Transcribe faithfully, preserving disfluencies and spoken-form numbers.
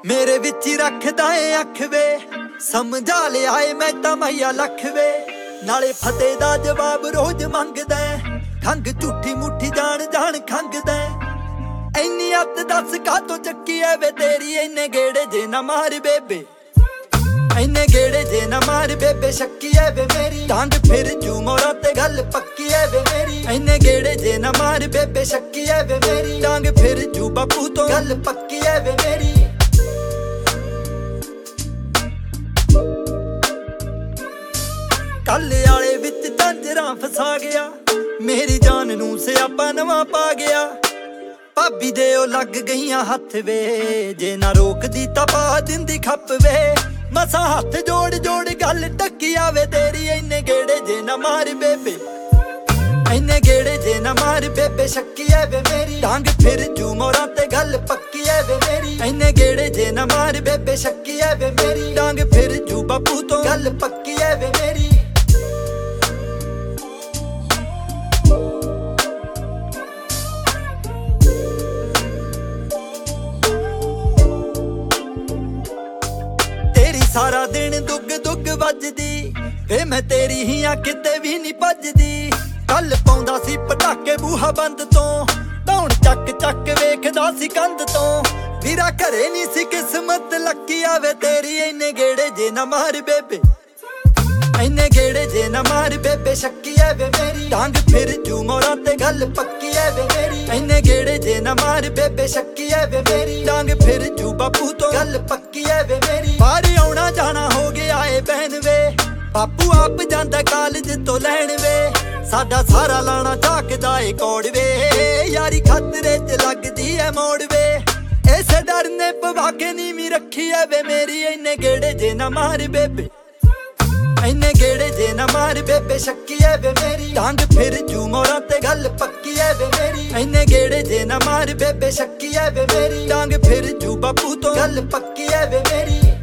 मेरे विच ही रखदा ए अख वे, समझा लिया ए मैं तां मैया लख वे। नाले फतेह दा जवाब रोज मंगदा, खंग झूठी मुठी जान जान खंगदा। इन्नी अत दस कातों चक्की ऐ वे तेरी, इन्ने गेड़े जे ना मार बेबे, इन्ने गेड़े जे ना मार बेबे। शक्की ऐ वे मेरी टांग फिर जू मोरा ते गल पक्की ऐ वे मेरी। इन्ने गेड़े जे ना मार बेबे, शक्की ऐ वे मेरी टांग फिर जू बापू तो गल पक्की ऐ वे मेरी। काले आले विच झांजरां फसा गया, मेरी जान नूं सियापा नवां पा गया। भाभी दे ओ लग गईयां हथ वे, जे ना रोकदी तां पा दिंदी खप वे। मसा हथ जोड़ जोड़ गल टक्की आवे तेरी, इन्ने गेड़े जे ना मार बेबे, इन्ने गेड़े जे ना मार बेबे। शक्की ऐ वे मेरी टांग फिर जू मोरा ते गल पक्की ऐ वे मेरी। इन्ने गेड़े जे ना मार बेबे, शक्की ऐ वे मेरी टांग फिर जू बापू तो गल पक्की ऐ वे मेरी। सारा दिन दुग दुग वजदी वे, मैं तेरी ही आ किते भी नहीं भजदी। कल पाउंदा सी पटाके बूहा बंद तो, धौण चक चक वेखदा सी कंध तो। वीरा घरे नहीं सी किस्मत लकी आवे तेरी, इन्ने गेड़े जे ना मार बेबे, इन्ने गेड़े जे ना मार बेबे। शक्की ऐ वे मेरी टांग फिर जू मोरा ते गल पक्की ऐ वे मेरी। इन्ने गेड़े जे ना मार बेबे, शक्की ऐ वे मेरी टांग फिर जू बापू तो गल पक्की ऐ वे मेरी। बाहर आउणा जाना हो गया ए बहन वे, बापू आप जांदा कालज तो लैण वे। साडा सारा लाना झाकदा ए कौड़ वे, यारी खतरे च लगदी ऐ मोड़ वे। इस डर ने पवा के नीवी रखी ऐ वे मेरी, इन्ने गेड़े जे ना मार बेबे, इन्ने गेड़े जे ना मार बेबे। शक्की ऐ वे मेरी टांग फिर जू मोरा ते गल पक्की ऐ वे मेरी। इन्ने गेड़े जे ना मार बेबे, शक्की ऐ वे मेरी टांग फिर जू बापू तो गल पक्की ऐ वे मेरी।